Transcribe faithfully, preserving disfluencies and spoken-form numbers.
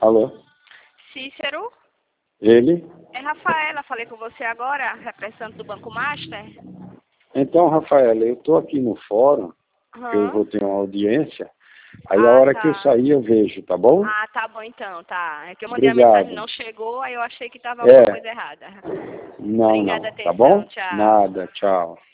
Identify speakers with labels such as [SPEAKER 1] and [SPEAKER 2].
[SPEAKER 1] Alô?
[SPEAKER 2] Cícero?
[SPEAKER 1] Ele?
[SPEAKER 2] É Rafaela, falei com você agora, representante do Banco Master.
[SPEAKER 1] Então, Rafaela, eu estou aqui no fórum,
[SPEAKER 2] Uhum.
[SPEAKER 1] eu vou ter uma audiência, aí
[SPEAKER 2] Ah,
[SPEAKER 1] a hora
[SPEAKER 2] tá.
[SPEAKER 1] que eu sair eu vejo, tá bom?
[SPEAKER 2] Ah, tá bom então, tá. É que eu mandei
[SPEAKER 1] Obrigado.
[SPEAKER 2] a mensagem, não chegou, aí eu achei que tava alguma
[SPEAKER 1] É.
[SPEAKER 2] coisa errada.
[SPEAKER 1] Não,
[SPEAKER 2] Obrigada,
[SPEAKER 1] não, tá
[SPEAKER 2] atenção,
[SPEAKER 1] bom?
[SPEAKER 2] tchau.
[SPEAKER 1] Nada, tchau.